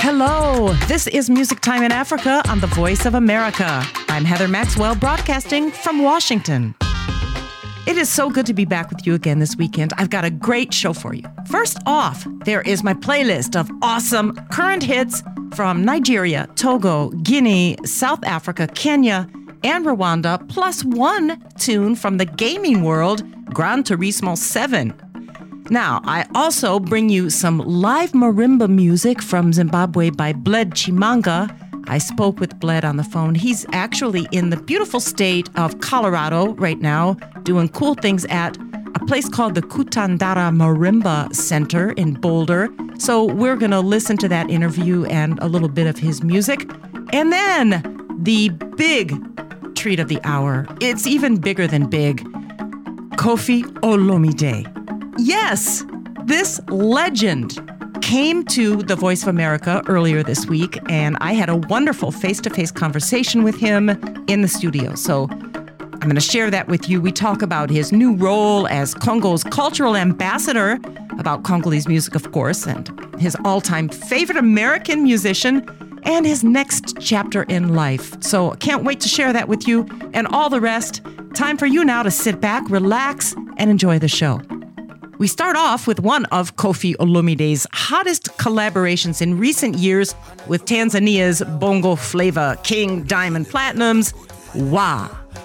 Hello, this is Music Time in Africa on the Voice of America. I'm Heather Maxwell, broadcasting from Washington. It is so good to be back with you again this weekend. I've got a great show for you. First off, there is my playlist of awesome current hits from Nigeria, Togo, Guinea, South Africa, Kenya, and Rwanda, plus one tune from the gaming world, Gran Turismo 7. Now, I also bring you some live marimba music from Zimbabwe by Bled Chimanga. I spoke with Bled on the phone. He's actually in the beautiful state of Colorado right now, doing cool things at a place called the Kutandara Marimba Center in Boulder. So we're going to listen to that interview and a little bit of his music. And then the big treat of the hour, it's even bigger than big, Koffi Olomide. Yes, this legend came to the Voice of America earlier this week, and I had a wonderful face-to-face conversation with him in the studio. So I'm going to share that with you. We talk about his new role as Congo's cultural ambassador, about Congolese music, of course, and his all-time favorite American musician, and his next chapter in life. So can't wait to share that with you and all the rest. Time for you now to sit back, relax, and enjoy the show. We start off with one of Koffi Olomide's hottest collaborations in recent years with Tanzania's bongo flavor king Diamond Platnumz, Wa.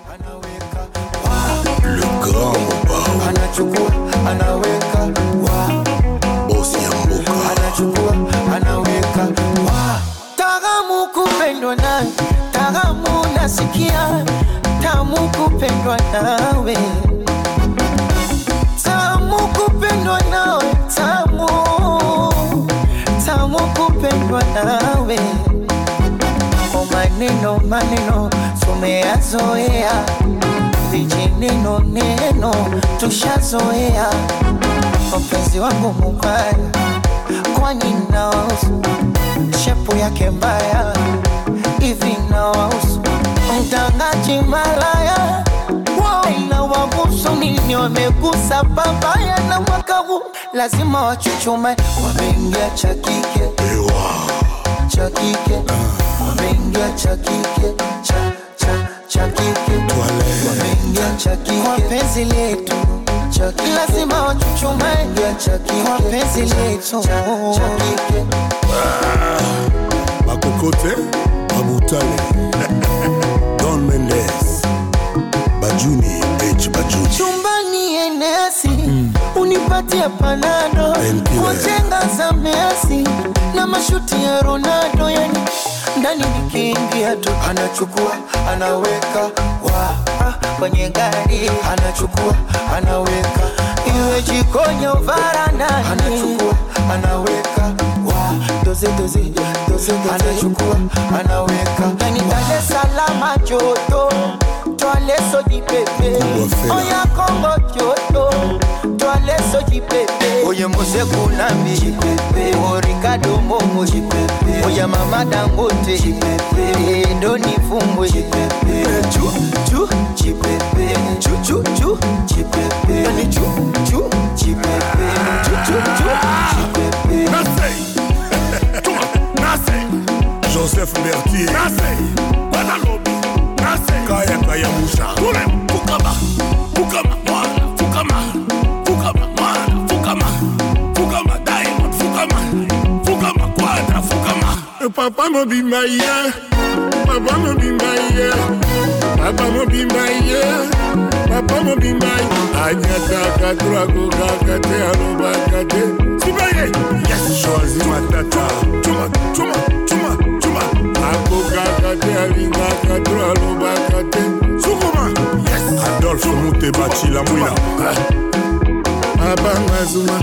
Kupendwa nawe tamu kupendwa nawe kwa maneno tumeyazoea vijineno tushazoea mpenzi wangu mubaya kwani nawahusu shepu yake mbaya hivi nawahusu mtangaji malaya na wabusu nini wamegusa babaya na mwaka huu lazima wachuchume wameingia chakike wameingia chakike chakike wameingia chakike kwa penzi letu lazima wachuchume kwa penzi letu chakike Makokote Mabutale Don Mendes Bajuni H Bajuni chumbani enesi unipatia panado kujenga za Messi na mashuti ya Ronaldo yani ndani nikiingia tu anachukua anaweka wa kwenye gari anachukua anaweka iwe jikoni au varandani anachukua anaweka wa doze anachukua anaweka ndani Dar es Salaam joto Toaleso di pepe Oya Kongo joto Toaleso di pepe Oye Mose Kunambi Jipepe Ricardo Momo Jipepe Oya Mama Dangote Jipepe Doni Fumbo Jipepe Chu Jipepe Chu Jipepe Doni Chu Jipepe Chu Jipepe Nase Joseph Mertier Nase Badalobi Kaya Musha Tule Fukama mwana Fukama Diamond Fukama Quadra Fukama Papa mo be my year Papa mo be my Anyata Kadrago Kakate Alobakate Sibaye Yes Shozi Matata Chuma Ako Kakate Alinga Kadra Alobakate Sukuma Yes Adolphe Mutebachi la Mouina Abangazuma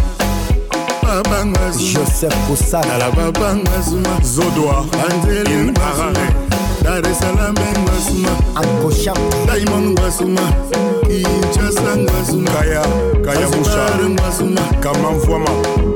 Joseph Koussana la Babangazuma Zodoa Angeli Arare Dar es Salaam Ngazuma Akosham Diamond Ngazuma Kinshasa Ngazuma Kaya Musha Ngazuma Kamamfwama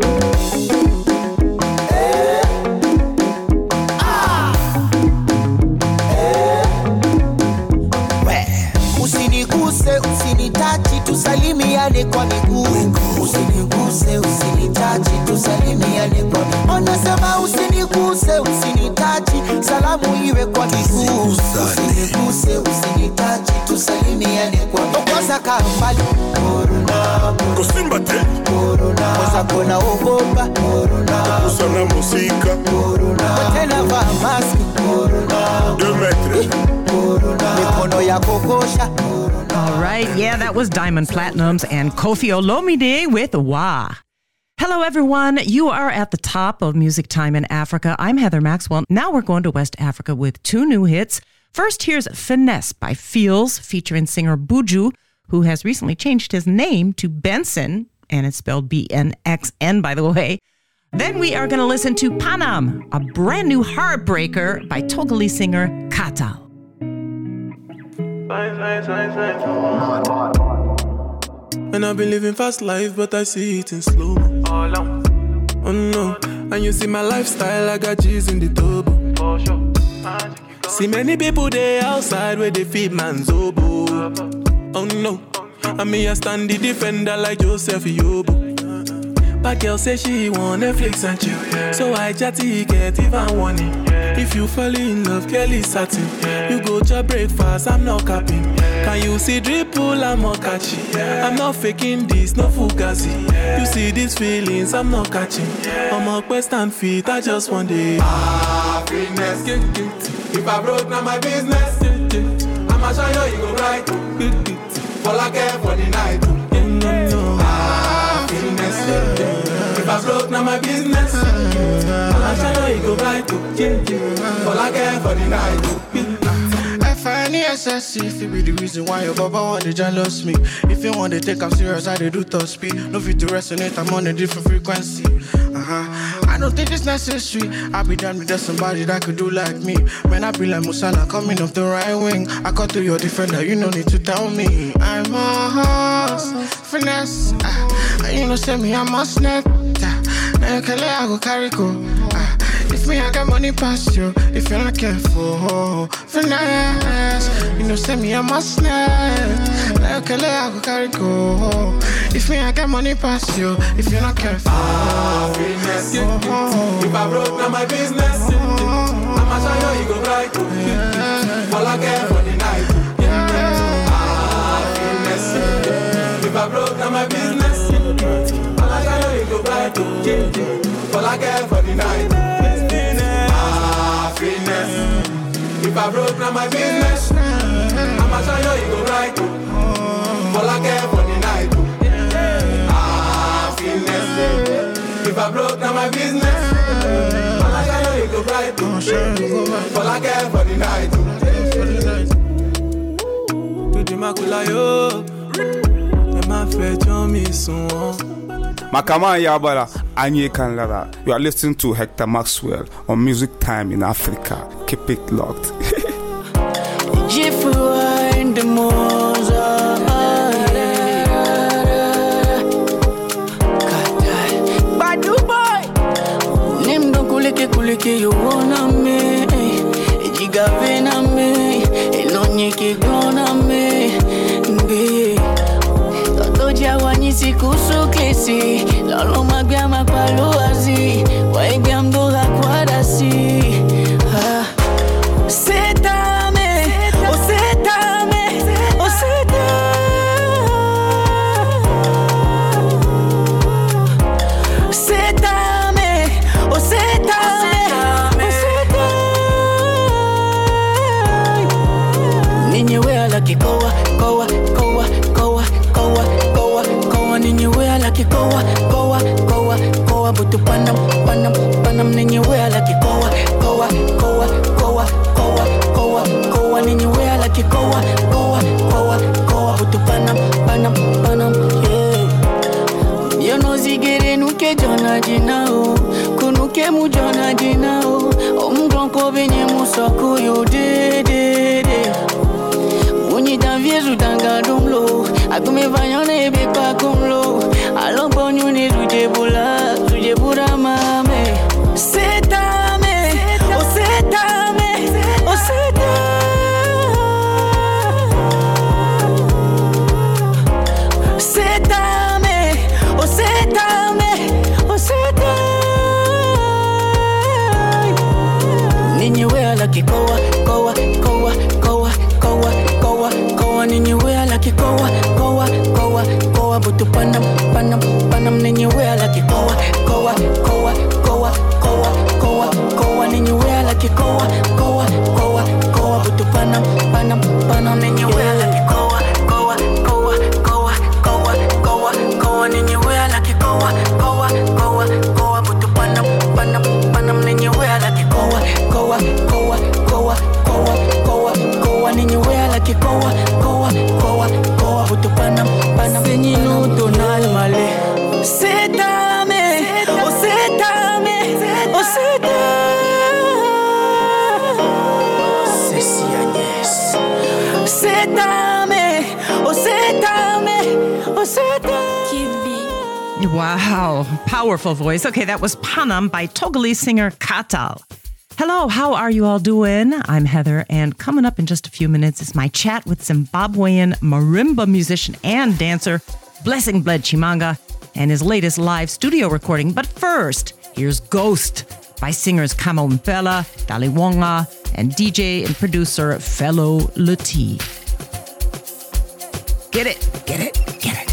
Usinitachi tusalimiane kwa miguu usiniguse usinitachi tusalimiane kwa miguu unasema usiniguse usiniguse, usinitachi, salamu iwe kwa miguu. Usiniguse, usinitachi, tusalimiane kwa miguu. Kwanza kambali, corona, Kusimba te corona. Kwanza kona ogopa, corona. Usana musika, corona. Tena vaa maski, corona. 2 metres, corona. Mikono ya kokosha. All right, yeah, that was Diamond Platnumz and Koffi Olomide with Wah. Hello, everyone. You are at the top of Music Time in Africa. I'm Heather Maxwell. Now we're going to West Africa with 2 new hits. First, here's Finesse by Feels, featuring singer Buju, who has recently changed his name to Benson, and it's spelled BNXN, by the way. Then we are going to listen to Panam, a brand new heartbreaker by Togolese singer Katal. And I've been living fast life, but I see it in slow. Oh no, and you see my lifestyle, I got G's in the turbo. See many people there outside where they feed man's oboe. Oh no, and me I stand the defender like Joseph Yobo. But girl say she want Netflix and chill, yeah. So I chatty get even warning. If you fall in love, Kelly satin. You go to breakfast, I'm not capping. Can you see dripple, I'm not catching. I'm not faking this, no fugazi. You see these feelings, I'm not catching. I'm a quest and feet, I just want it. Happiness. If I broke, now my business. I'ma show you go right. All I care for the night. Happiness. If I broke, now my business. I'ma show you go right. All I care for the night. FNESS, if it be the reason why your baba want to jealous me. If you want to take I'm serious, I do top speed. No fit to resonate, I'm on a different frequency. I don't think it's necessary. I be done with somebody that could do like me. Man, I be like Musala coming off the right wing. I cut to your defender, you no need to tell me. I'm a horse, finesse. You know, say me, I'm a snap. Now you can let I go carry go. If me, I got money past you. If you're not careful, finesse. You know, say me, I'm a snap. Now you can let I go carry go. If me, I got money past you. If you're not careful, finesse. If I broke, now my business. I'ma show you go right. All I care for the night. Finesse. If I broke, now my business. I'ma show you go right. All I care for the night. Finesse. If I broke, now my business. I'ma show you go right. All I care for the night. Finesse. If I broke, now my business. I'ma show you go right. All I care for the night. To the makula yo, them a fetch on me soon. Makama Yabara, Anye Kanlara. You are listening to Hector Maxwell on Music Time in Africa. Keep it locked. Badu boy, nim don kuleke you wanna me, jiga vena me, elonye ke gonna me, be. Toja wanyisi kusuklesi, lolo magya mapaloazi, waigya mdoga kwadasi. Setame, oh setame, oh setame, oh setame, ninye wea laki kowa, ninye wea laki kowa, butu panam, ninye wea laki kowa, ninye wea laki kowa, butu panam, yeah. You know zigere nuke jona jinao, kunuke mu jona jinao, omdonko benye musoku yo de. Unyi danviezu danga dumlo, akume vanyone be pa kumlo, along bonyu ni sujebura mame. Setame, oh setame, oh setame. Setame, oh setame, oh setame. Wow, powerful voice. Okay, that was Panam by Togolese singer Katal. Hello, how are you all doing? I'm Heather, and coming up in just a few minutes is my chat with Zimbabwean marimba musician and dancer Blessing Bled Chimanga and his latest live studio recording. But first, here's Ghost by singers Kamo Mpela, Daliwonga, and DJ and producer Fellow Luti. Get it, get it, get it.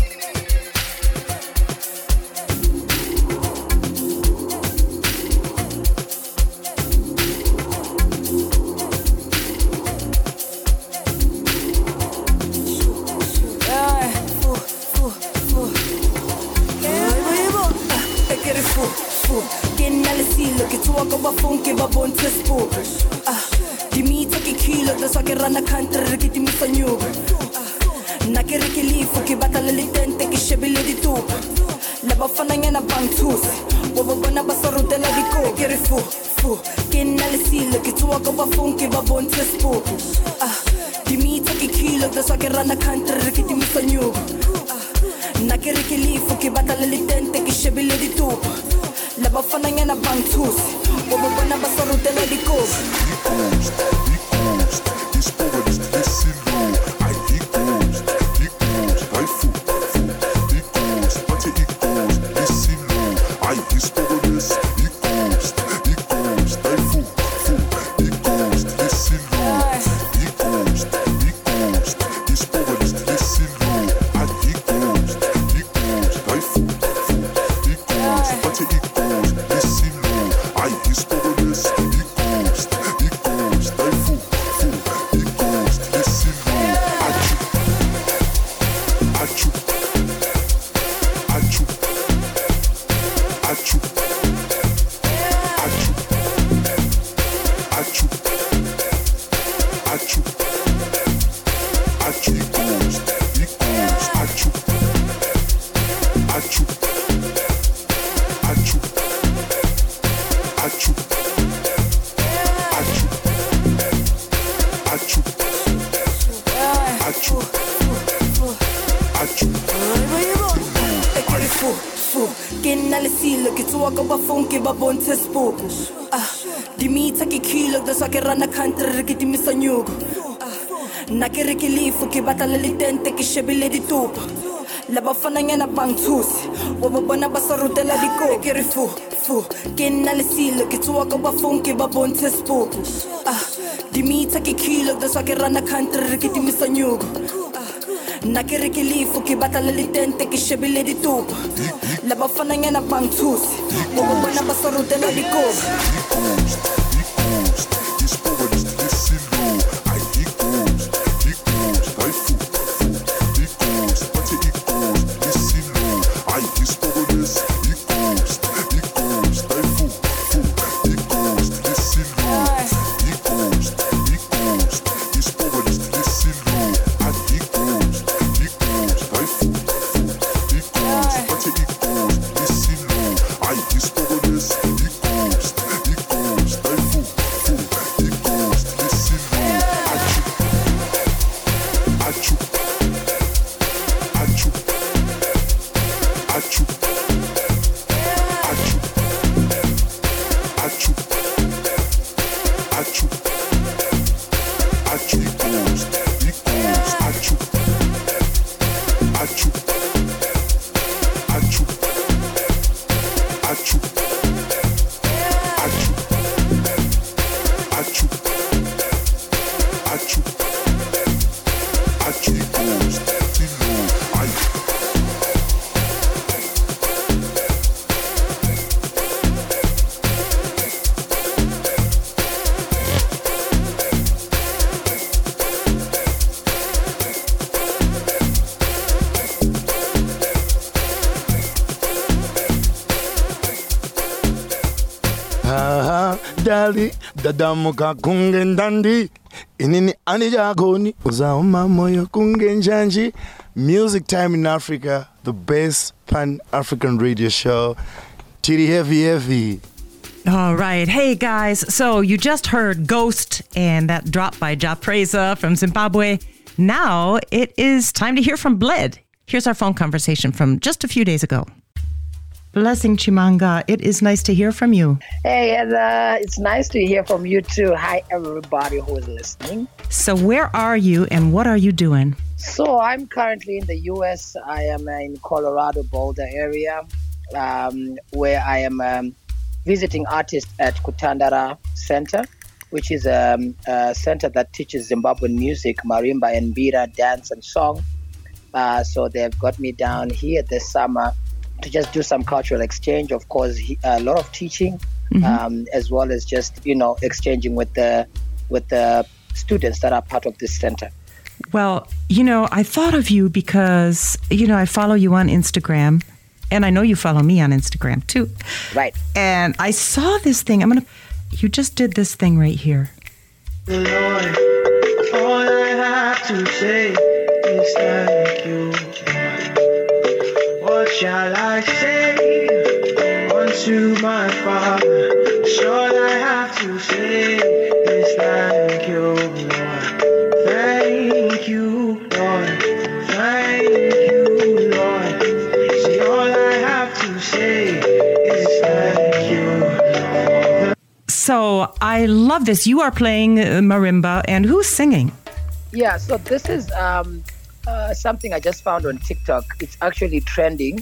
Dali dadamuka kungendandi inini anijagoni uzaoma moyo kungenjanji. Music Time in Africa, the best pan-African radio show. Titty heavy. All right. Hey, guys. So you just heard Ghost and that drop by Ja Preza from Zimbabwe. Now it is time to hear from Bled. Here's our phone conversation from just a few days ago. Blessing Chimanga, it is nice to hear from you. Hey, Heather. It's nice to hear from you too. Hi, everybody who is listening. So where are you and what are you doing? So I'm currently in the U.S. I am in Colorado Boulder area, where I am visiting artists at Kutandara Center, which is a center that teaches Zimbabwean music, marimba and mbira, dance and song. So they've got me down here this summer to just do some cultural exchange. Of course, a lot of teaching, as well as just, exchanging with the students that are part of this center. Well, I thought of you because, I follow you on Instagram, and I know you follow me on Instagram too. Right. And I saw this thing. You just did this thing right here. Lord, all I have to say is thank you, Lord. What shall I say unto my Father? All I have to say is thank you, Lord. Thank you, Lord. Thank you, Lord. See, all I have to say is thank you, Lord. So I love this. You are playing marimba, and who's singing? Yeah, so this is something I just found on TikTok. It's actually trending.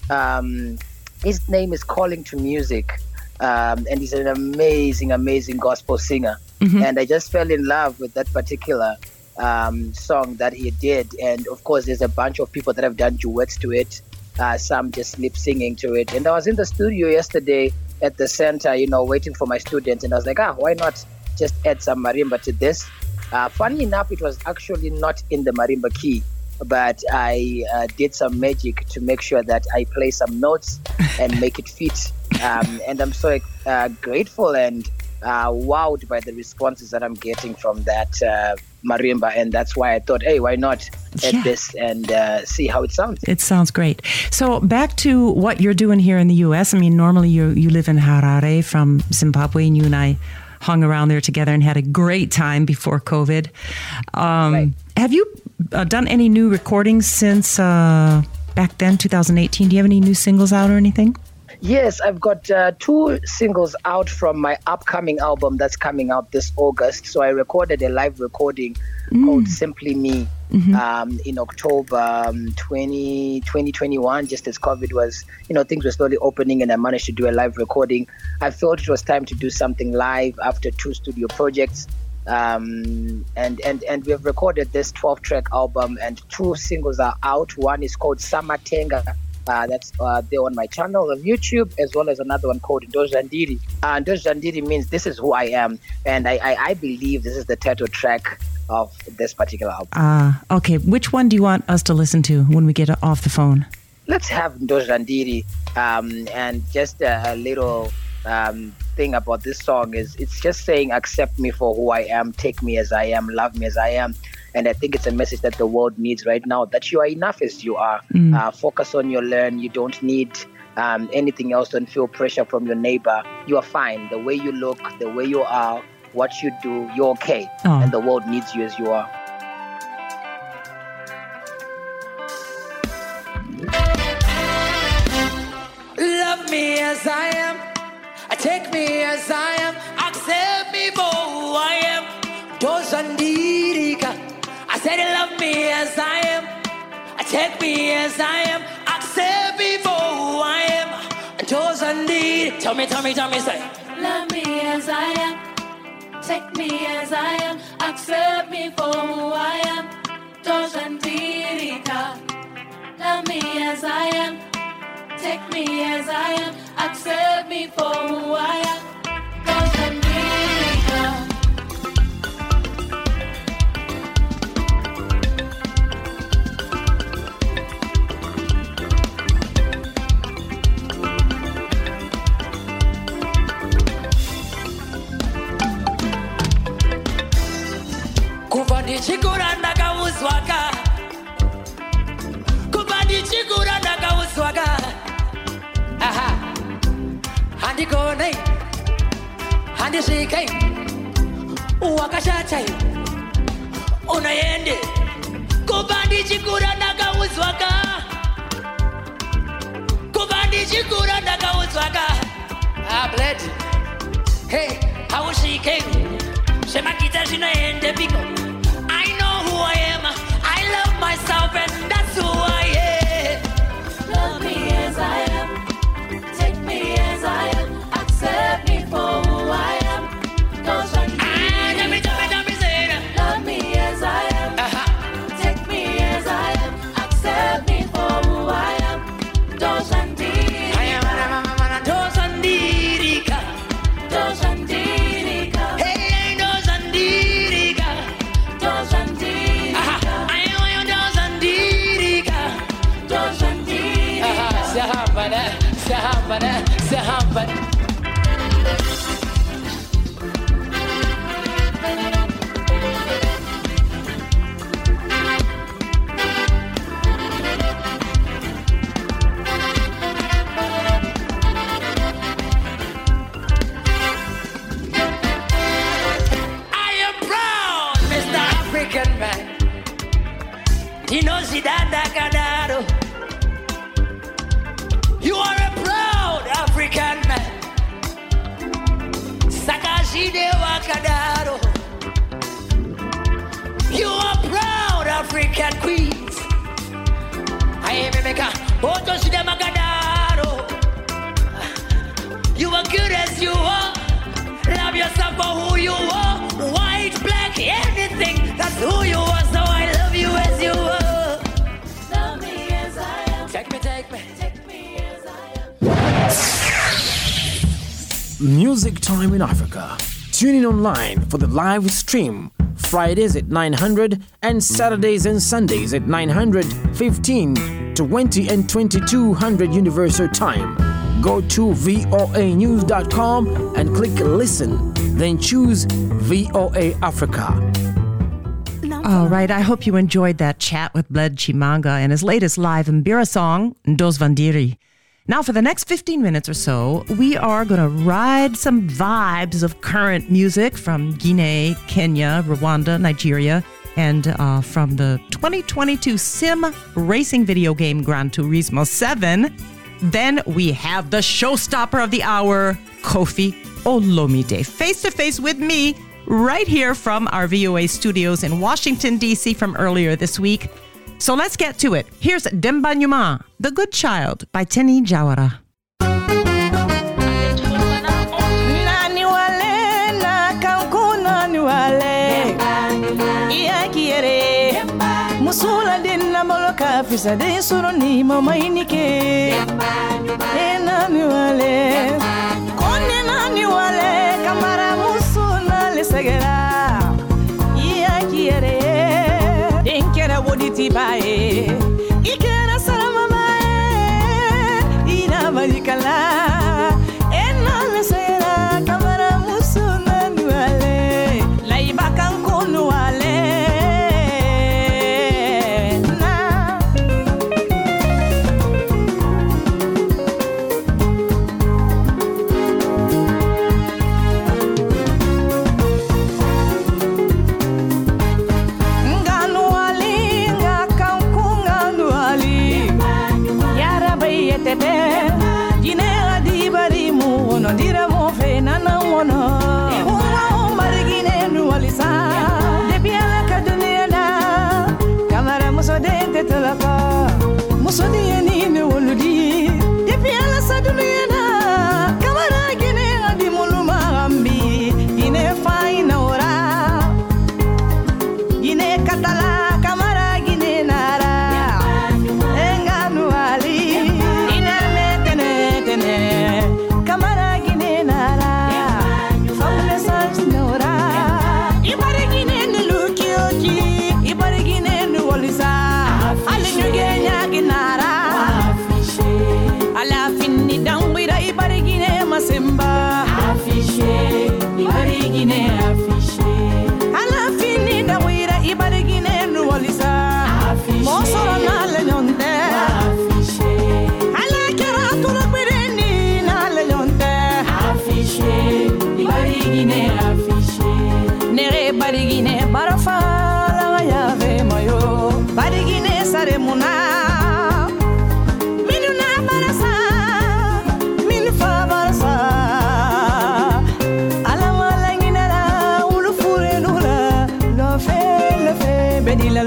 His name is Calling to Music, and he's an amazing, amazing gospel singer. And I just fell in love with that particular song that he did. And of course, there's a bunch of people that have done duets to it, some just lip singing to it. And I was in the studio yesterday at the center, waiting for my students, and I was like, why not just add some marimba to this? Funny enough, it was actually not in the marimba key, but I did some magic to make sure that I play some notes and make it fit. And I'm so grateful and wowed by the responses that I'm getting from that marimba, and that's why I thought, hey, why not add this and see how it sounds. It sounds great. So back to what you're doing here in the U.S. Normally you live in Harare from Zimbabwe, and you and I hung around there together and had a great time before COVID. Right. Have you done any new recordings since back then, 2018? Do you have any new singles out or anything? Yes, I've got 2 singles out from my upcoming album that's coming out this August. So I recorded a live recording called Simply Me in October 2021, just as COVID was, things were slowly opening, and I managed to do a live recording. I felt it was time to do something live after 2 studio projects. And we have recorded this 12-track album, and 2 singles are out. One is called Samatenga. That's there on my channel on YouTube, as well as another one called Ndozhandiri. Ndozhandiri means this is who I am, and I believe this is the title track of this particular album. Okay. Which one do you want us to listen to when we get off the phone? Let's have Ndozhandiri, and just a little thing about this song is it's just saying, accept me for who I am, take me as I am, love me as I am. And I think it's a message that the world needs right now, that you are enough as you are. Focus on your learn. You don't need anything else. Don't feel pressure from your neighbor. You are fine. The way you look, the way you are, what you do, you're okay. And the world needs you as you are. Love me as I am. Take me as I am. Accept me for who I am. Ndozhandirika. I said love me as I am. Take me as I am. Accept me for who I am. Ndozhandirika. Tell me, say. Love me as I am. Take me as I am. Accept me for who I am. Ndozhandirika. Love me as I am. Take me as I am. Accept me for who I am. Ndozhandirika. Ndichikura ndakauzwaka. Kubva ndichikura ndakauzwaka. Aha. Handikonei. Handisvikei. Wakashata. Unaende. Kubandi chikura ndakauzwaka. Kubandi chikura ndakauzwaka. Ah, blood. Hey, how she came. Shemakita shinoende biko. I know who I am. I love myself and that's who I am. Love me as I am. Take me as I am. Accept me for who I am. Don't shun me. Love me as I am. Take me as I am. Accept me for who I am. Don't shun me. Doshandirika. Doshandirika. Hey, Doshandirika. Doshandirika. I am Doshandirika. Doshandirika. Sahabana. You are a proud African man. Sakashide Wakadaro. You are proud African queens. I am Emeka Otoshide Makadaro. You are good as you are. Love yourself for who you are. White, black, anything. That's who you are. So I love you as you are. Love me as I am. Take me. Take me as I am. Music Time in Africa. Tune in online for the live stream. Fridays at 900 and Saturdays and Sundays at 900, 15, 20 and 2200 Universal Time. Go to voanews.com and click listen. Then choose VOA Africa. All right, I hope you enjoyed that chat with Bled Chimanga and his latest live Mbira song, Ndozvandiri. Now, for the next 15 minutes or so, we are going to ride some vibes of current music from Guinea, Kenya, Rwanda, Nigeria, and from the 2022 sim racing video game Gran Turismo 7. Then we have the showstopper of the hour, Kofi Olomide, face-to-face with me right here from our VOA studios in Washington, D.C. from earlier this week. So let's get to it. Here's Demba Nyuma, The Good Child by Teni Jawara. Nani wale na kankuna ni wale iya kiere musula din na moloka fisa de suru ni mama inike nani wale konne nani wale kamara musuna le segera iya kiere denkera woditi bae ikera salama bae ina malikala enna sera kamara musuna nuale laiba kankunu wale nganu wali nga kankunu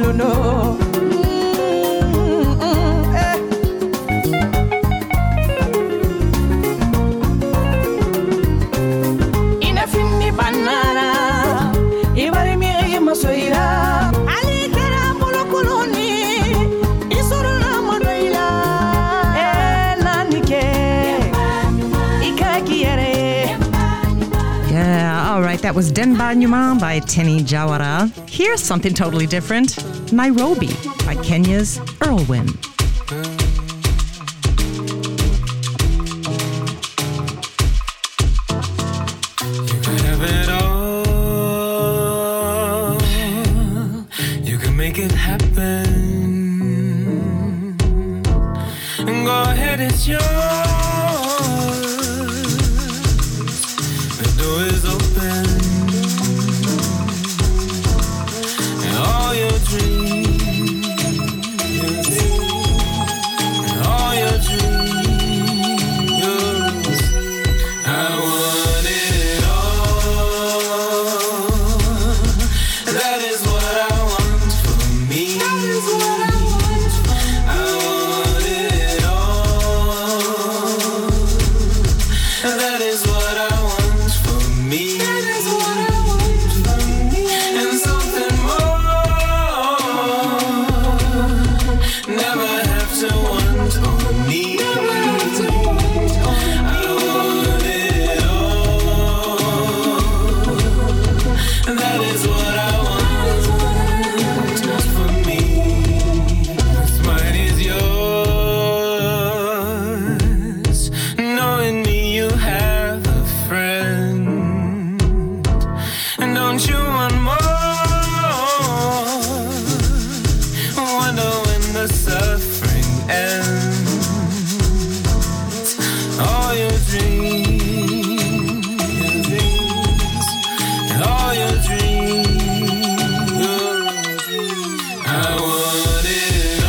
don't know. Inafini banana, ibari mi masoira. Ali kera polo koloni, isuru na monoila. Nanike, ikakiere. Yeah, all right. That was Denba Nyuma by Teni Jawara. Here's something totally different. Nairobi by Kenya's Erlwin. You can have it all. You can make it happen. And go ahead, it's yours. The door is open. And all your dreams, and all your dreams, I want it all. That is what I want for me. That is what I want. I want it all. That is what I want for me. That is what I want for me. And something more. Never have to want on me. Never have to want on me. I want it all. That is what I want for me. What's mine is yours. Knowing me, you have a friend. And don't you want more? Wonder when the suffering ends. All your dreams, and all your dreams. I want it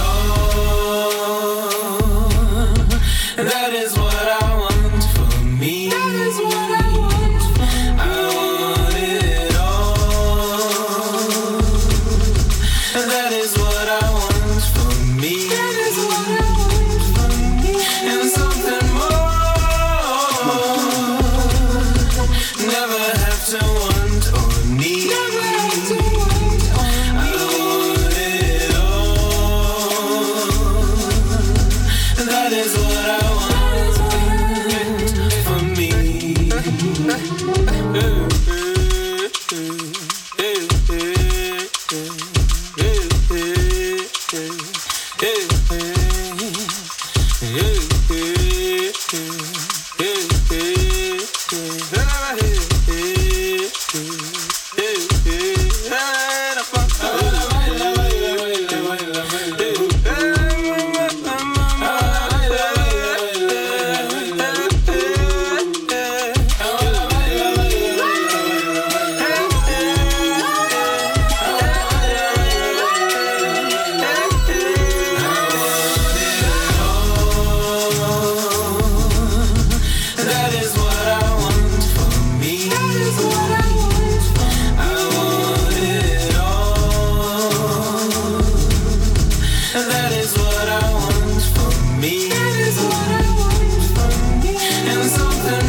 all. That is what I want for me. That is what I want. I want it all. That is what I want for me. That is what I want for me. And something more. Never have to want on me. Never have to want on me. I want it all. That is what I want for me. That is what I want for me. That is what I want. I want it all. That is what I want for me. That is what I want for me. And something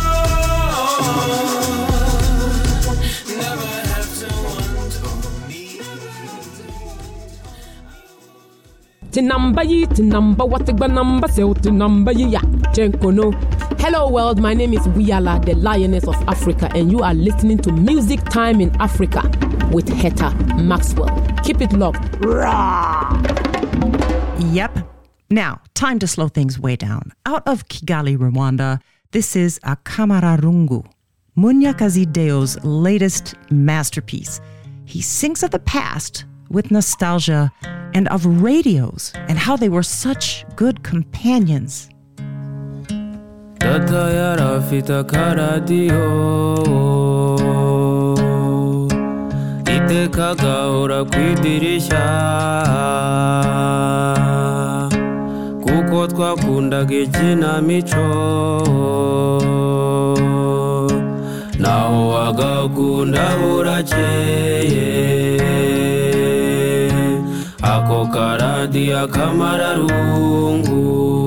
more. Never have to want on me. Tinamba yi, tinamba watigba namba se tinamba yi ya chenkono. Hello world, my name is Wiyala, the Lioness of Africa, and you are listening to Music Time in Africa with Heather Maxwell. Keep it locked. Rah! Yep. Now, time to slow things way down. Out of Kigali, Rwanda, this is Akamararungu, Munyakazi Deo's latest masterpiece. He sings of the past with nostalgia and of radios and how they were such good companions. Tata yarafita karadio iteka gaura kwidirisha kuko twakundaga ikinamico naho wagakunda burakeye ako karadiyo k'amararungu.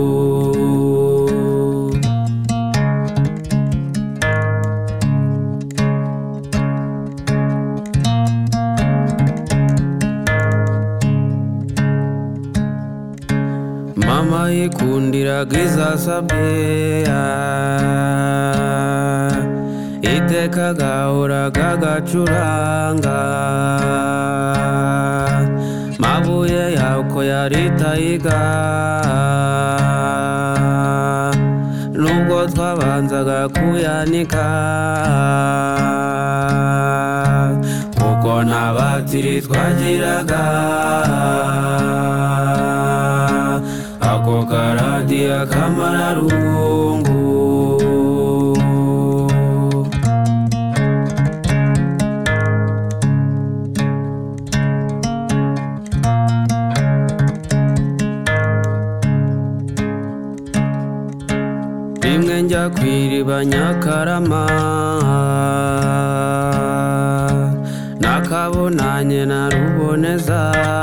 Mama yikundiraga izasabwe, iteka gahoraga gacuranga, mabuye yako yaritayiga, nubwo twabanzaga kuyanika, kuko nta batiri twagiraga, ako karadiyo k'amararungu. Rimwe njya kw'iriba Nyakarama, nakabonanye na Ruboneza,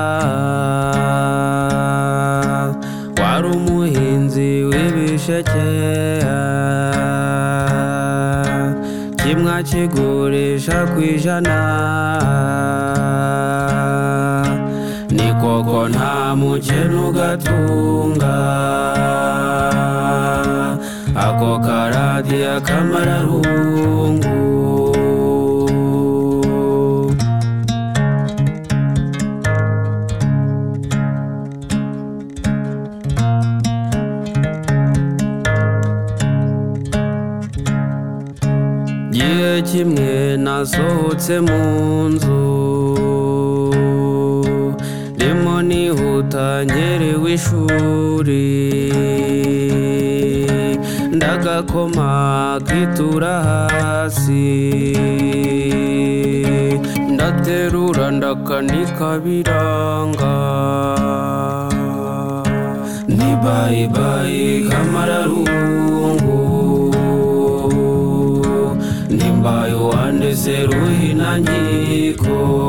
wari umuhinzi w'ibisheke, kimwe akigurisha kw'ijana, ni koko nta mukene ugatunga, ako karadiyo k'amararungu. Gihe kimwe nasohotse mu nzu, ndimo nihuta nkerewe ishuri, ndagakoma kitura hasi, ndaterura ndakanika biranga, ni bayi bayi k'amararungu, nimbayo wandeze ruhina nkiko.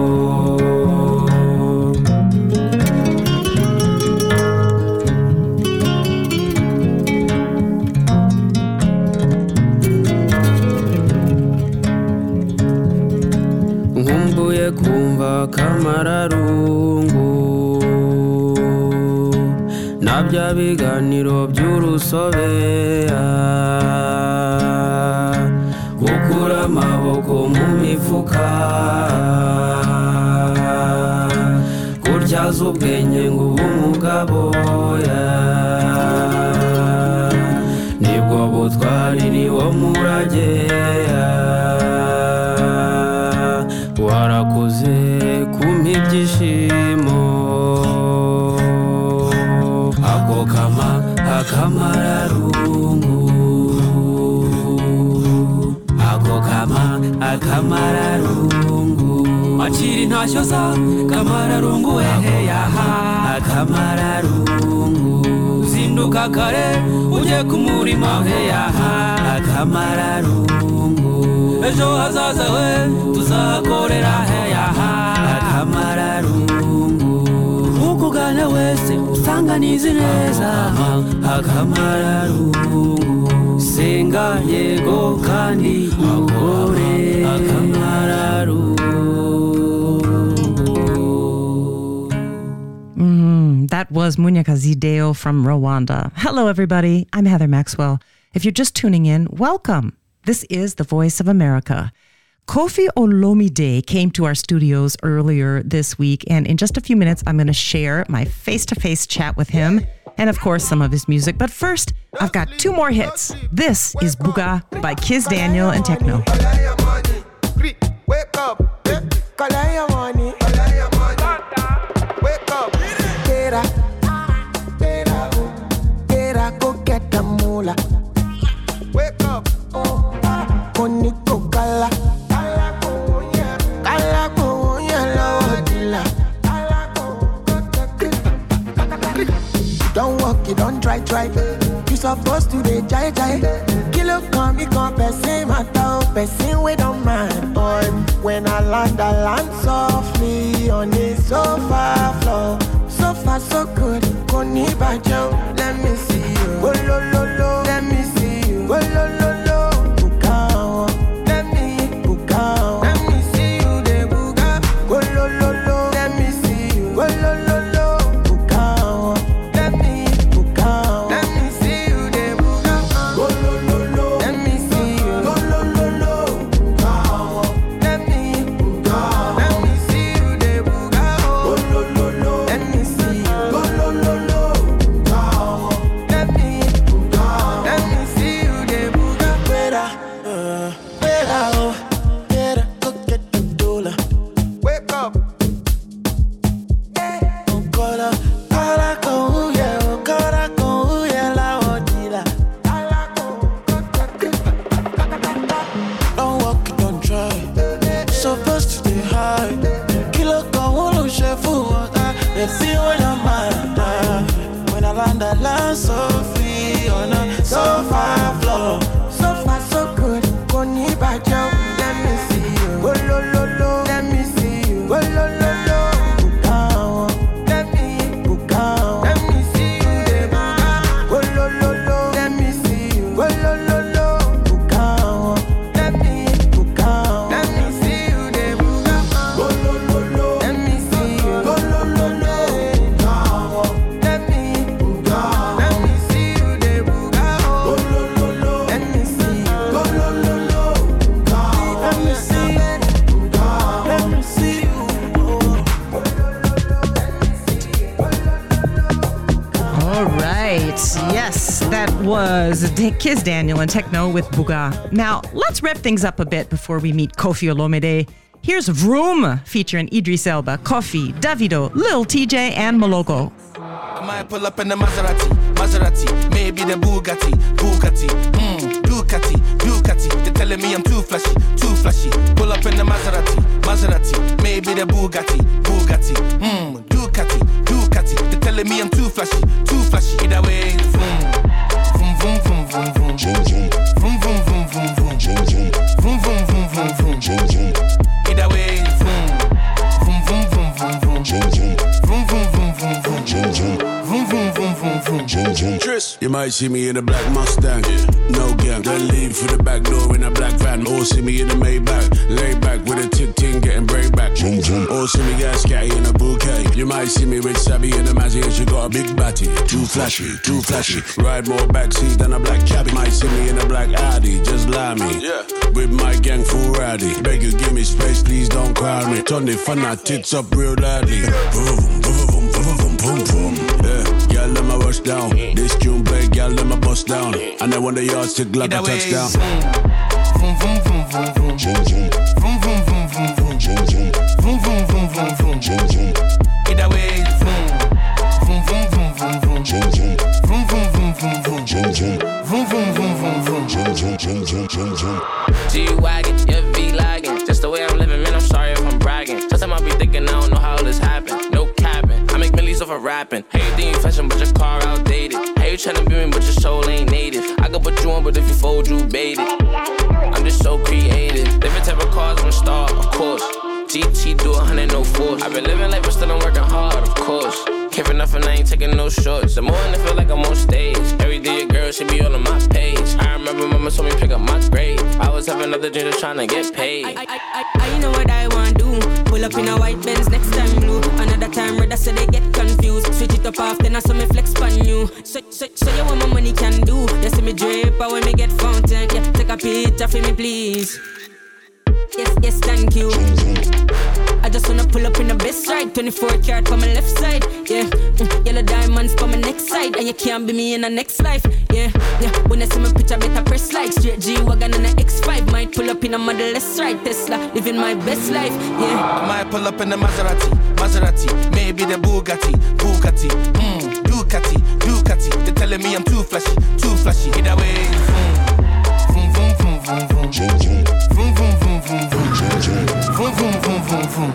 Nkumbuye kumva k'amararungu, na bya biganiro by'urusobe, gukura amaboko mu mifuka, gutyaza ubwenge ngo ube umugabo, nibwo butwari niwo murage, warakoze kumpa ibyishimo, ako akamararungu, ako akamararungu, akiri ntashyo za kamararungu, wehe yaha akamararungu, zinduka kare ujye ku murima, he yaha akamararungu, ejo hazaza we tuzakorera, he yaha akamararungu, ukugana wese usanga nizi neza, akamararungu, senga yego kandi ukore, akamararungu. That was Munyakazi Deo from Rwanda. Hello, everybody. I'm Heather Maxwell. If you're just tuning in, welcome. This is the Voice of America. Kofi Olomide came to our studios earlier this week, and in just a few minutes, I'm going to share my face-to-face chat with him and, of course, some of his music. But first, I've got two more hits. This is Buga by Kiz Daniel and Techno. Wake up, Kalaya money. Wake up, Tera, go get the moolah. Wake up, Koniko Kala, don't walk, you don't try. You supposed to be jai. Kill up, come, person, matter, person, we don't mind. Boy, when I land softly on the sofa. so good. Koni bajo, let me see you. Oh lo lo lo, let me see you. Oh lo lo lo, bukao. Let me bukao. Let me see you de buga. Oh lo lo lo, let me see you. Oh lo lo lo, bukao. Let me bukao. Let me see you de buga. Oh lo lo lo, let me see you. Oh lo lo lo, bukao. Let me bukao. Let me see you de buga. Oh lo lo lo, let me see you. Oh lo lo lo, bukao. Let me bukao. Let me see you de buga. Better, go get the dollar. Wake up. Don't walk, don't try. Supposed to stay high. Kilo con uno chef they feel when I'm mad. When I land so free on a sofa floor. So far so good. Koni bajo, let me see you. Oh lo lo lo, let me see you. Oh lo lo lo, bukao. Let me bukao. Let me see you de buga. Oh lo lo lo, let me see you. Oh lo lo lo, bukao. Let me bukao. Let me see you de buga. Oh lo lo lo, let me see you. Oh lo lo lo, bukao. Let me bukao. Let me see you de buga. Oh lo lo lo, let me see you. Oh lo lo lo, bukao. Let me see you. Let me see you. All right. Yes, that was Kiz Daniel and Techno with Buga. Now, let's wrap things up a bit before we meet Kofi Olomide. Here's Vroom featuring Idris Elba, Kofi, Davido, Lil TJ, and Maloko. I might pull up in the Maserati, maybe the Bugatti, Ducati. They're telling me I'm too flashy. Pull up in the Maserati, maybe the Bugatti, Ducati. They're telling me I'm too flashy. Either way, vroom, vroom, vroom, vroom, vroom, vroom, vroom, vroom, vroom, vroom, vroom, vroom, vroom, vroom, vroom, vroom. Either way, vroom, vroom, vroom, vroom, vroom, vroom, vroom, vroom, vroom, vroom, vroom, vroom. Tris, you might see me in a black Mustang, no gang. Then leave for the back door in a black van. Or see me in a Maybach, lay back with a tick-ting, getting break back. Or see me get scatty in a bouquet. You might see me with Sabby in a Mazzy and she got a big batty. Too flashy. Ride more backseat than a black cabbie. Might see me in a black Audi, just lie me. With my gang full rowdy. Beg you give me space, please don't crowd me. Turn the fun out tits up real loudly. Boom, boom, boom, boom, boom. Y'all let my rush down. This tune play, y'all let my bust down. And then when the yards tick like a touchdown. Vroom, vroom, vroom, vroom, vroom. Vroom, vroom, vroom, vroom, vroom. Vroom, vroom, vroom, vroom, vroom. Either way, vroom. Vroom, vroom, vroom, vroom, vroom. Vroom, vroom, vroom, vroom, vroom. Vroom, vroom, vroom, vroom, vroom. G-Wagon, yeah, V-Lagging. Just the way I'm living, man, I'm sorry if I'm bragging. Sometimes I be thinking I don't know how this happened. No capping, I make millions off of rapping. Hey, you think you fashion, but your car outdated. Hey, you tryna be me, but your soul ain't native. I could put you on, but if you fold, you bait it. I'm just so creative. Different type of cars, I'm a star, of course. GT do 100, no force. I've been living life, but still I'm working hard, of course. Can't for nothing, I ain't taking no shorts. The more I feel like I'm on stage. Every day a girl should be all on my page. I remember mama told me pick up my grade. I was having other dreams trying to get paid. I know what I want to do. Pull up in a white Benz, next time blue. Another time red, I say they get confused. Switch it up often, I saw me flex on you. So you want my money can do. You see me drip, or when me get fountain. Yeah, take a picture for me, please. Yes, thank you. I just wanna pull up in the best ride. 24 karat for my left side. Yeah, yellow diamonds for my next side. And you can't be me in the next life. Yeah. When I see my picture, better press like. Straight G-Wagon and the X5. Might pull up in a Model S ride. Tesla, living my best life. Yeah. I might pull up in the Maserati, maybe the Bugatti, Ducati. They're telling me I'm too flashy. Either way, vroom, vroom, vroom, vroom, vroom, vroom. Vroom, vroom, vroom, vroom, vroom. Vroom, vroom, vroom, vroom, vroom.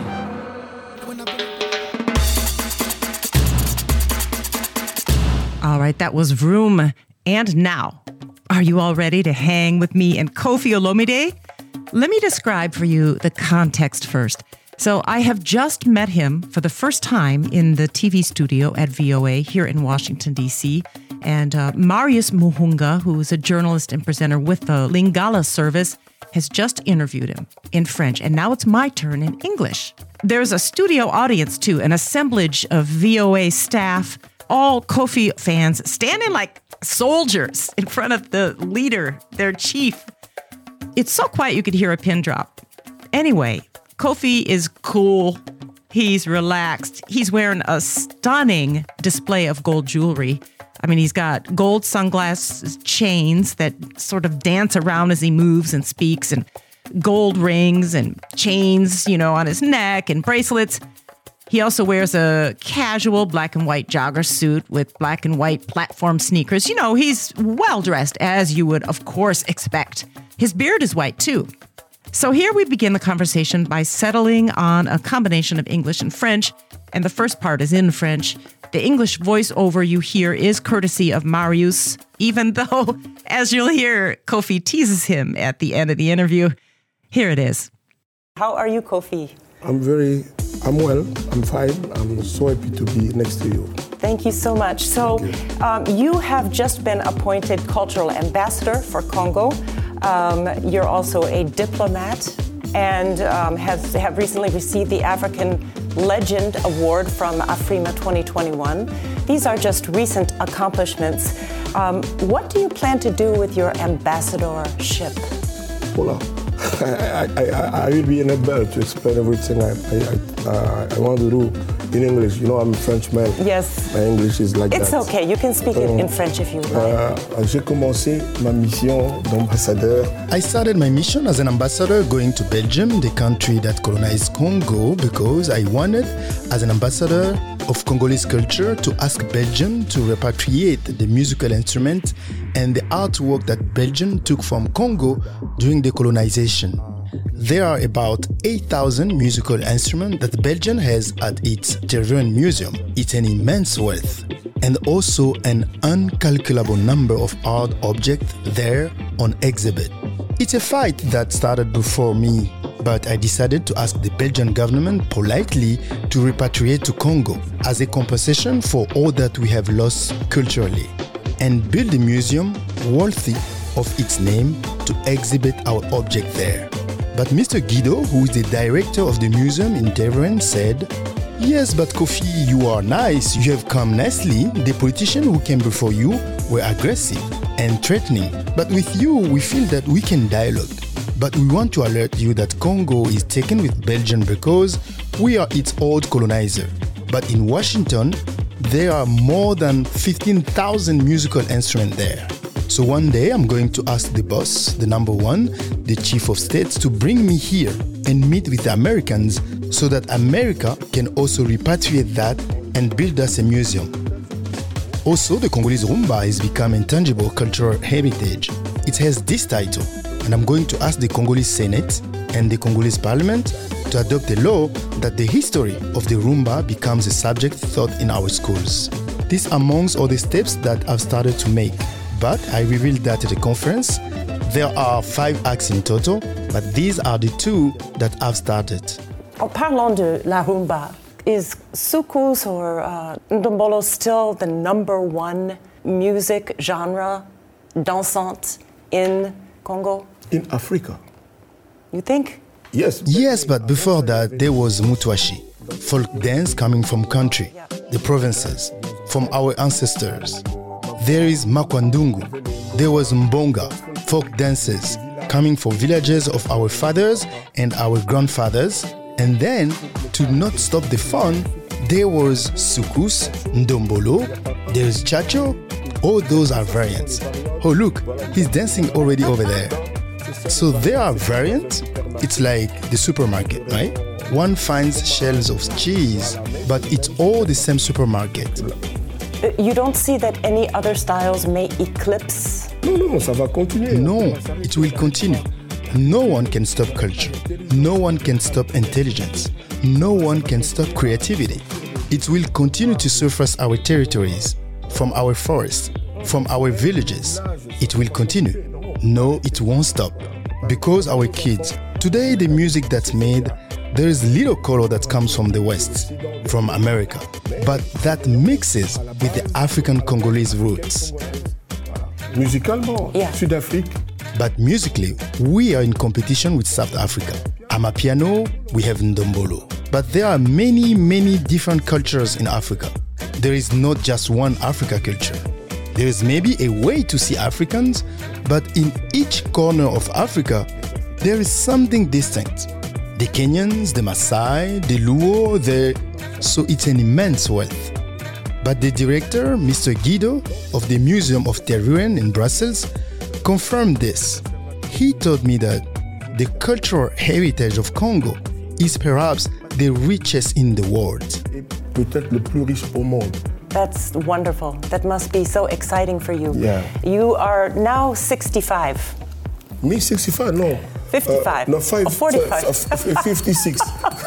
All right, that was Vroom. And now, are you all ready to hang with me and Kofi Olomide? Let me describe for you the context first. So I have just met him for the first time in the TV studio at VOA here in Washington, D.C. And Marius Muhunga, who is a journalist and presenter with the Lingala service, has just interviewed him in French. And now it's my turn in English. There's a studio audience, too, an assemblage of VOA staff, all Kofi fans, standing like soldiers in front of the leader, their chief. It's so quiet you could hear a pin drop. Anyway, Kofi is cool. He's relaxed. He's wearing a stunning display of gold jewelry. I mean, he's got gold sunglasses, chains that sort of dance around as he moves and speaks, and gold rings and chains, on his neck and bracelets. He also wears a casual black and white jogger suit with black and white platform sneakers. He's well-dressed, as you would, of course, expect. His beard is white, too. So here we begin the conversation by settling on a combination of English and French, and the first part is in French. The English voiceover you hear is courtesy of Marius, even though, as you'll hear, Kofi teases him at the end of the interview. Here it is. How are you, Kofi? I'm well, I'm fine. I'm so happy to be next to you. Thank you so much. So you have just been appointed cultural ambassador for Congo. You're also a diplomat and have recently received the African Legend Award from Afrima 2021. These are just recent accomplishments. What do you plan to do with your ambassadorship? Hola. I will be unable to explain everything I want to do in English. I'm a French man. Yes. My English is like it's that. It's okay. You can speak it in French if you like. J'ai commencé ma mission d'ambassadeur. I started my mission as an ambassador going to Belgium, the country that colonized Congo, because I wanted, as an ambassador of Congolese culture, to ask Belgium to repatriate the musical instrument and the artwork that Belgium took from Congo during the colonization. There are about 8,000 musical instruments that Belgium has at its Tervuren Museum. It's an immense wealth, and also an incalculable number of art objects there on exhibit. It's a fight that started before me, but I decided to ask the Belgian government politely to repatriate to Congo as a compensation for all that we have lost culturally, and build a museum worthy of its name to exhibit our object there. But Mr. Guido, who is the director of the museum in Tervuren, said, "Yes, but Kofi, you are nice, you have come nicely. The politicians who came before you were aggressive and threatening. But with you, we feel that we can dialogue. But we want to alert you that Congo is taken with Belgium because we are its old colonizer. But in Washington, there are more than 15,000 musical instruments there. So one day I'm going to ask the boss, the number one, the chief of state, to bring me here and meet with the Americans so that America can also repatriate that and build us a museum." Also, the Congolese rumba has become intangible cultural heritage. It has this title, and I'm going to ask the Congolese Senate and the Congolese Parliament to adopt a law that the history of the rumba becomes a subject taught in our schools. This amongst all the steps that I've started to make. But I revealed that at the conference. There are 5 acts in total, but these are the 2 that I've started. En parlant de la rumba, is soukous or ndombolo still the number 1 music genre dansante in Congo? In Africa. You think? Yes. Yes, but before that, there was Mutwashi, folk dance coming from country, the provinces, from our ancestors. There is Makwandungu. There was Mbonga, folk dances coming from villages of our fathers and our grandfathers. And then, to not stop the fun, there was Soukous, Ndombolo, there's Chacho. All those are variants. Oh look, he's dancing already over there. So there are variants. It's like the supermarket, right? One finds shelves of cheese, but it's all the same supermarket. You don't see that any other styles may eclipse? No, ça va continuer. No, it will continue. No one can stop culture. No one can stop intelligence. No one can stop creativity. It will continue to surface our territories, from our forests, from our villages. It will continue. No, it won't stop. Because our kids, today the music that's made, there is little color that comes from the West, from America, but that mixes with the African Congolese roots. Musicalement, Sud-Afrique. But musically, we are in competition with South Africa. Amapiano, we have Ndombolo. But there are many, many different cultures in Africa. There is not just one Africa culture. There is maybe a way to see Africans, but in each corner of Africa, there is something distinct. The Kenyans, the Maasai, the Luo, so it's an immense wealth. But the director, Mr. Guido, of the Museum of Teruel in Brussels, confirmed this. He told me that the cultural heritage of Congo is perhaps the richest in the world. Peut-être le plus riche au monde. That's wonderful. That must be so exciting for you. Yeah. You are now 65. Me 65? No. 55. No, 45. 56.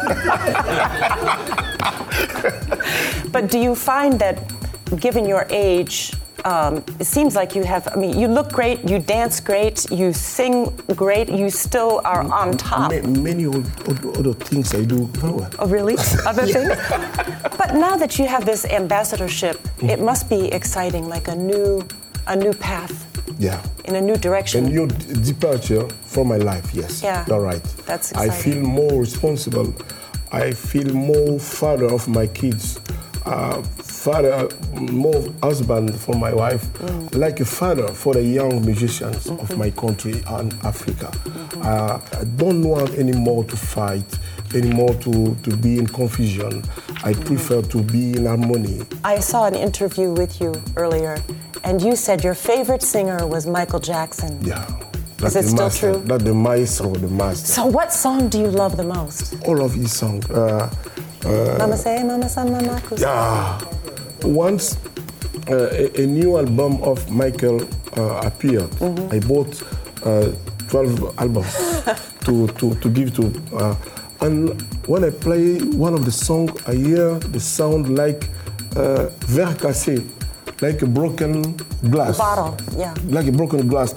But do you find that, given your age, it seems like you have, you look great, you dance great, you sing great, you still are on top. Many other things I do very well. Oh, really? Other things? But now that you have this ambassadorship, it must be exciting, like a new path. Yeah. In a new direction. A new departure from my life, yes. Yeah. You're right. That's exciting. I feel more responsible. I feel more father of my kids. Father, more husband for my wife, like a father for the young musicians of my country and Africa. I don't want anymore to fight, anymore to be in confusion. I prefer to be in harmony. I saw an interview with you earlier, and you said your favorite singer was Michael Jackson. Yeah. Is it still true? That's the maestro, the master. So what song do you love the most? All of his songs. Mama say, Mama san, Mama kusa. Yeah. Once a new album of Michael appeared, I bought 12 albums to give to. And when I play one of the songs, I hear the sound like verre cassé, like a broken glass. A bottle, yeah. Like a broken glass.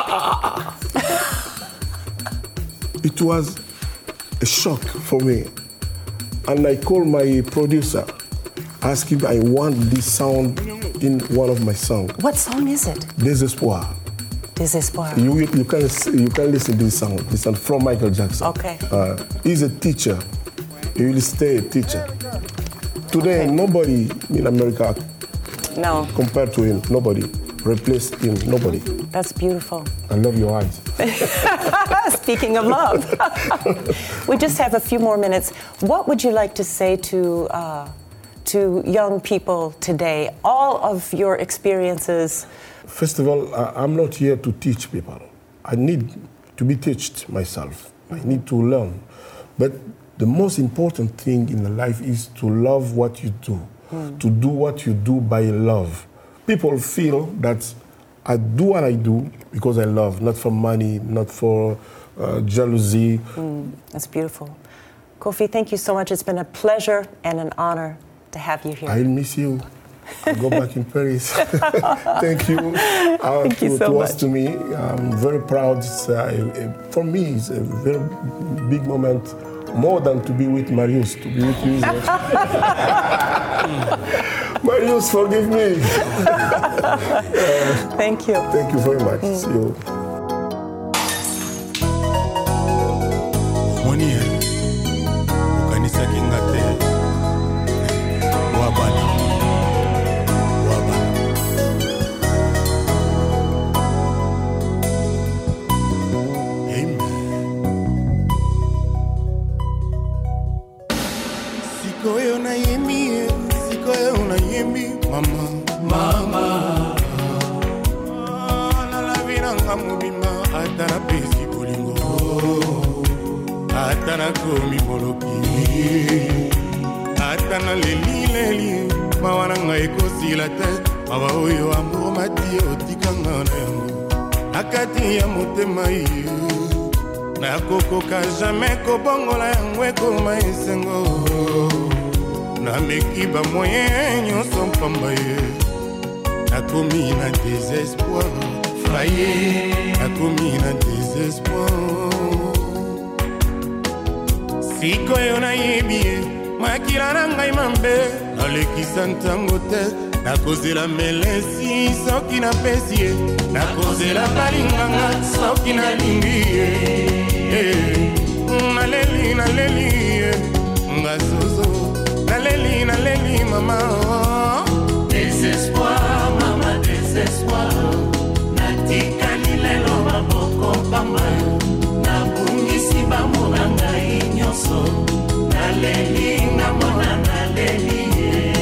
It was a shock for me. And I called my producer, asking if I want this sound in one of my songs. What song is it? Désespoir. Désespoir. You can listen to this song from Michael Jackson. Okay. He's a teacher. He will stay a teacher. Today, nobody in America compared to him. Nobody replaced him. Nobody. That's beautiful. I love your eyes. Speaking of love. We just have a few more minutes. What would you like to say to young people today? All of your experiences. First of all, I'm not here to teach people. I need to be taught myself. I need to learn. But the most important thing in life is to love what you do, to do what you do by love. People feel that I do what I do because I love, not for money, not for jealousy. That's beautiful. Kofi, thank you so much. It's been a pleasure and an honor to have you here. I'll miss you. I'll go back in Paris. Thank you. Thank you so much. To me, I'm very proud. For me, it's a very big moment, more than to be with Marius, to be with you. Marius, forgive me. Thank you. Thank you very much. See you. nakokoka jamais kobongola yango ekoma esengo nameki bamoyen nyonso mpamba ye nakomi na désespoir faye nakomi na désespoir sikoyo nayebi ye makila na ngai mambe nalekisa ntango te nakozela melesi soki napesi ye nakozela balinganga soki nalingi ye naleli ye ngazozo naleli mama Désespoir, mama, désespoir. Natikali lelo maboko pamba. Nabungisi bamona ngai nyonso. Naleli namona naleli ye.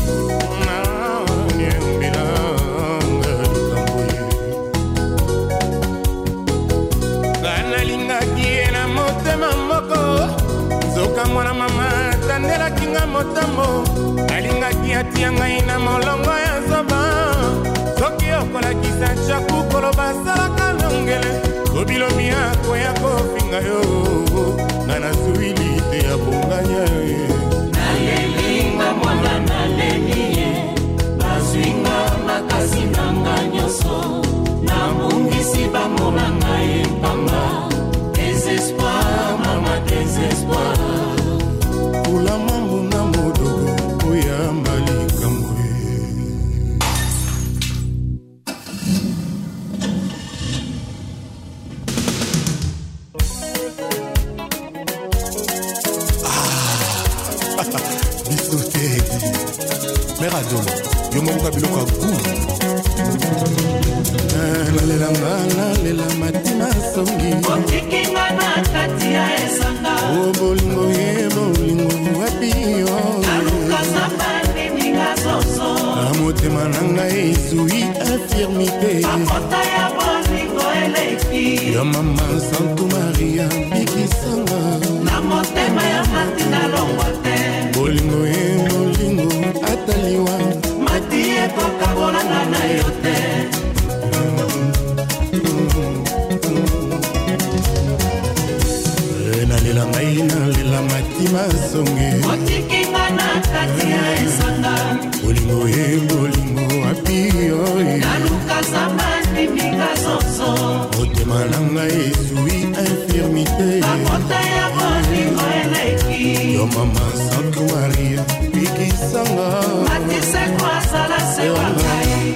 Nalingaki ye na motema moko. Nzoka mwana mama tandelaki nga motambo. Nalingaki atia ngai na molongo ya zoba. Soki okolakisa chaku koloba salaka nongele. Kobilomi yako ya kofinga yo. Nga nazuili te ya bonganya ye. Nalelinga mwana naleli ye. Bazwinga makasi nanga nyonso. Nabungisi bamona ngai mpanga. Désespoir, mama, désespoir. Kula mambo na modogo oya malikambo bisote meradolo yo moka biloko ku nalela matina songi otikinga na kati ya esanga bolingo ye bolingo wapi yo aluka sabani minga zoso amotema na ngai ezwi infirmité akota ya bolingo eleki ya mama santo maria bikisanga na motema ya matina longwa te bolingo ye bolingo ataliwa mati ekokabolanga na yo te nalela ngai nalela matima songe otikinga na kati ya esanga bolingo ye bolingo api oye naluka sabani minga zoso motema na ngai ezwi infirmité akota ya bolingo eleki yo mama santo maria bikisanga matiseko asala se wa ngai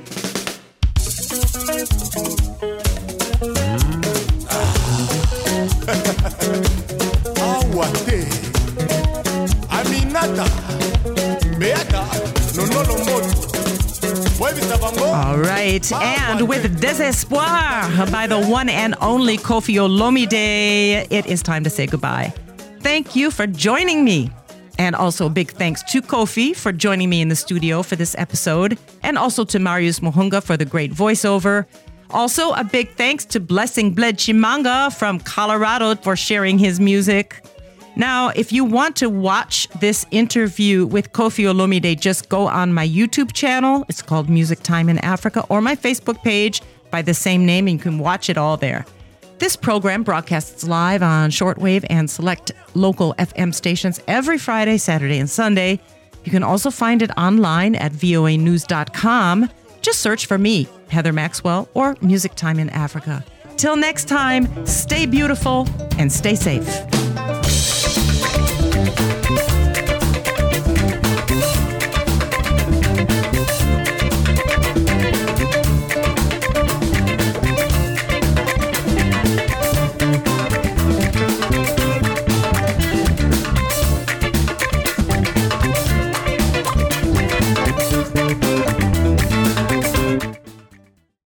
awa te aminata beata nonolo moto boyebisa bango. All right, and with Désespoir by the one and only Koffi Olomide, it is time to say goodbye. Thank you for joining me. And also big thanks to Koffi for joining me in the studio for this episode, and also to Marius Muhunga for the great voiceover. Also, a big thanks to Blessing Bled Chimanga from Colorado for sharing his music. Now, if you want to watch this interview with Koffi Olomide, just go on my YouTube channel. It's called Music Time in Africa, or my Facebook page by the same name, and you can watch it all there. This program broadcasts live on shortwave and select local FM stations every Friday, Saturday, and Sunday. You can also find it online at voanews.com. Just search for me, Heather Maxwell, or Music Time in Africa. Till next time, stay beautiful and stay safe.